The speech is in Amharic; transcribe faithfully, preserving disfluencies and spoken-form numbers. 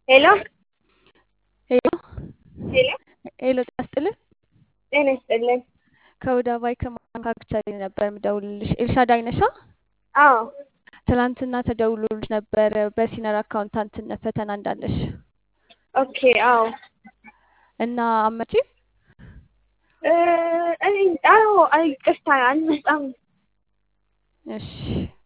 ሄሎ ሄሎ ሄሎ ሄሎ ጤና ይስጥልን። ጤና ይስጥልን። ከወደ አባይ ከማካከቻሪ ነበር የምደውልልሽ። ኤልሻዳይ ነሻ? አዎ ትናንትና ተደውሎልሽ ነበር በሲነር አካውንታንትነት ፈተና እንዳለሽ ኦኬ። አዎ እና አመጪ እ እኔ አዎ አይ ቅርታ አልመጣም። እሺ